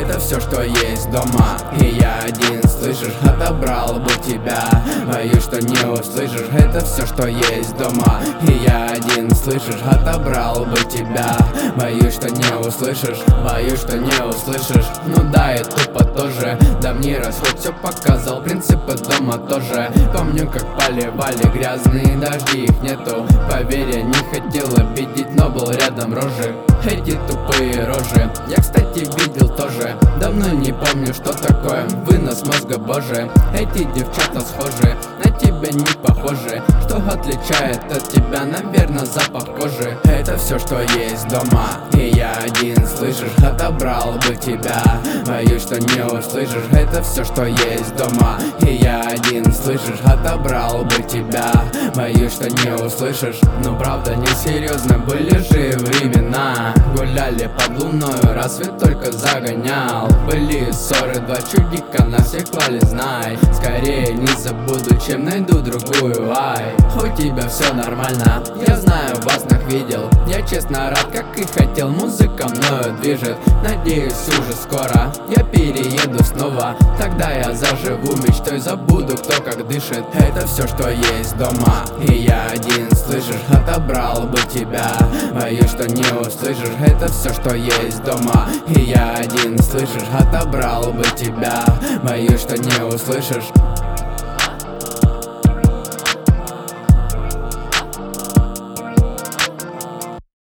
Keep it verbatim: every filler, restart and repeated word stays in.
Это все, что есть дома, и я один, слышишь, отобрал бы тебя. Боюсь, что не услышишь. Это все, что есть дома, и я один, слышишь, отобрал бы тебя. Боюсь, что не услышишь, боюсь, что не услышишь. Ну да, и тупо тоже. Давний расход все показал, принципы дома тоже. Помню, как поливали грязные дожди, их нету. Поверь, я не хотел обидеть, но был рядом рожи. Эти тупые рожи я, кстати, видел тоже. Давно не помню, что такое вынос мозга, боже. Эти девчата схожи, на тебя не похожи. Что отличает от тебя, наверное, запах кожи. Это все, что есть дома, и я один, слышишь, отобрал бы тебя. Боюсь, что не услышишь. Это все, что есть дома, и я один, слышишь, отобрал бы тебя. Боюсь, что не услышишь. Но правда не серьезно, были же времена. Гуляли под луною, рассвет только загонял. Были ссоры, два чудика на всех клали, знай. Скорее не забуду, чем найду другую, ай. У тебя все нормально, я знаю, вас видел. Я честно рад, как и хотел, музыка мною движет. Надеюсь, уже скоро я перееду снова. Тогда я заживу мечтой, забуду, кто как дышит. Это все, что есть дома, и я один, слышишь, отобрал бы тебя. Боюсь, что не услышишь. Это все, что есть дома, и я один, слышишь, отобрал бы тебя. Боюсь, что не услышишь.